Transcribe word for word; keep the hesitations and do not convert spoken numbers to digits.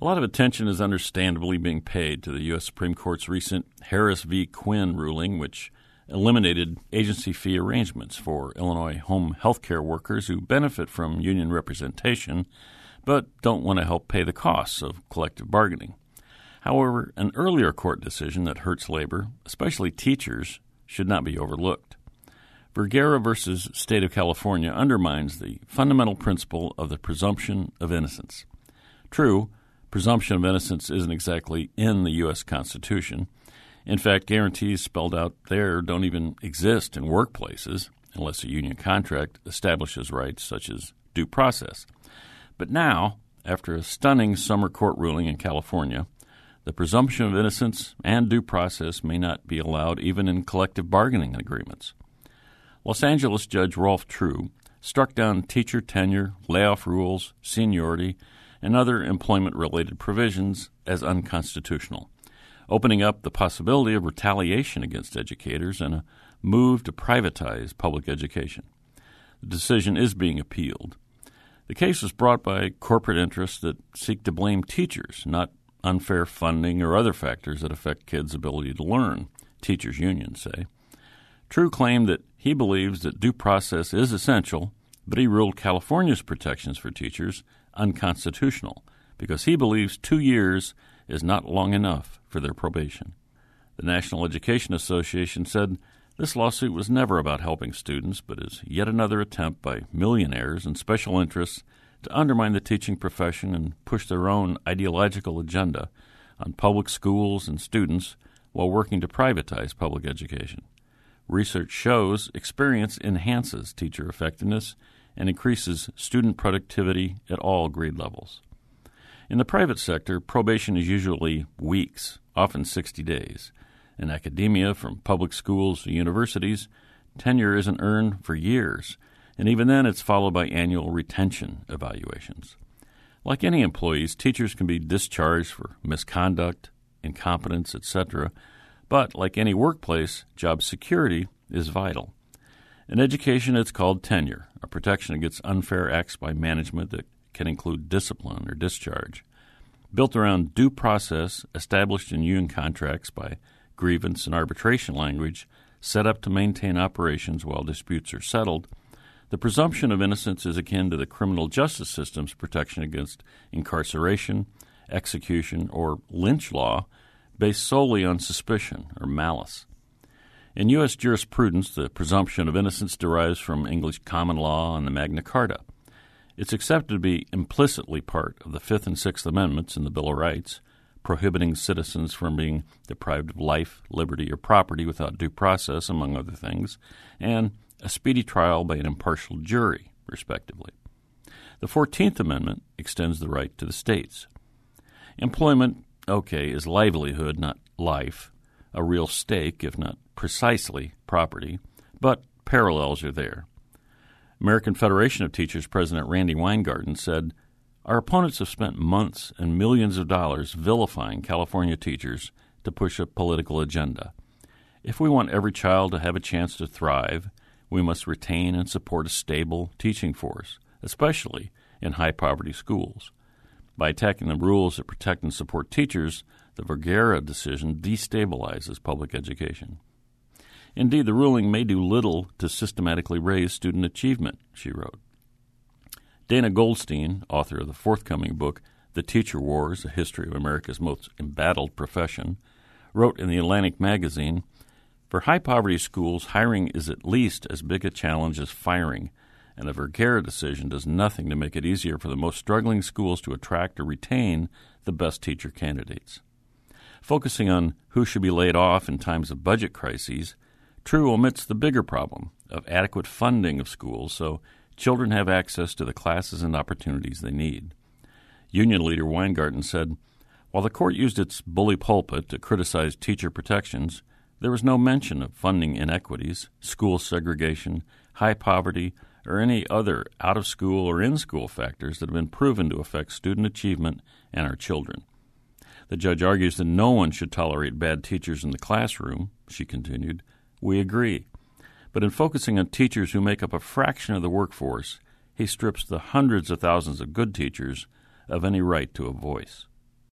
A lot of attention is understandably being paid to the U S Supreme Court's recent Harris v. Quinn ruling, which eliminated agency fee arrangements for Illinois home health care workers who benefit from union representation but don't want to help pay the costs of collective bargaining. However, an earlier court decision that hurts labor, especially teachers, should not be overlooked. Vergara versus State of California undermines the fundamental principle of the presumption of innocence. True, presumption of innocence isn't exactly in the U S Constitution. In fact, guarantees spelled out there don't even exist in workplaces unless a union contract establishes rights such as due process. But now, after a stunning summer court ruling in California, the presumption of innocence and due process may not be allowed even in collective bargaining agreements. Los Angeles Judge Rolf True struck down teacher tenure, layoff rules, seniority, and other employment-related provisions as unconstitutional, opening up the possibility of retaliation against educators and a move to privatize public education. The decision is being appealed. The case was brought by corporate interests that seek to blame teachers, not unfair funding or other factors that affect kids' ability to learn, teachers' unions say. True claimed that he believes that due process is essential, but he ruled California's protections for teachers unconstitutional because he believes two years is not long enough for their probation. The National Education Association said this lawsuit was never about helping students, but is yet another attempt by millionaires and special interests to undermine the teaching profession and push their own ideological agenda on public schools and students while working to privatize public education. Research shows experience enhances teacher effectiveness and increases student productivity at all grade levels. In the private sector, probation is usually weeks, often sixty days. In academia, from public schools to universities, tenure isn't earned for years, and even then it's followed by annual retention evaluations. Like any employees, teachers can be discharged for misconduct, incompetence, et cetera, but like any workplace, job security is vital. In education, it's called tenure, a protection against unfair acts by management that can include discipline or discharge. Built around due process established in union contracts by grievance and arbitration language set up to maintain operations while disputes are settled, the presumption of innocence is akin to the criminal justice system's protection against incarceration, execution, or lynch law based solely on suspicion or malice. In U S jurisprudence, the presumption of innocence derives from English common law and the Magna Carta. It's accepted to be implicitly part of the Fifth and Sixth Amendments in the Bill of Rights, prohibiting citizens from being deprived of life, liberty, or property without due process, among other things, and a speedy trial by an impartial jury, respectively. The Fourteenth Amendment extends the right to the states. Employment, okay, is livelihood, not life, a real stake, if not precisely property, but parallels are there. American Federation of Teachers President Randy Weingarten said, "Our opponents have spent months and millions of dollars vilifying California teachers to push a political agenda. If we want every child to have a chance to thrive, we must retain and support a stable teaching force, especially in high-poverty schools. By attacking the rules that protect and support teachers, the Vergara decision destabilizes public education." Indeed, the ruling may do little to systematically raise student achievement, she wrote. Dana Goldstein, author of the forthcoming book, The Teacher Wars, A History of America's Most Embattled Profession, wrote in the Atlantic magazine, "For high-poverty schools, hiring is at least as big a challenge as firing, and the Vergara decision does nothing to make it easier for the most struggling schools to attract or retain the best teacher candidates." Focusing on who should be laid off in times of budget crises, True omits the bigger problem of adequate funding of schools so children have access to the classes and opportunities they need. Union leader Weingarten said, "While the court used its bully pulpit to criticize teacher protections, there was no mention of funding inequities, school segregation, high poverty, or any other out-of-school or in-school factors that have been proven to affect student achievement and our children." The judge argues that no one should tolerate bad teachers in the classroom, she continued. We agree. But in focusing on teachers who make up a fraction of the workforce, he strips the hundreds of thousands of good teachers of any right to a voice.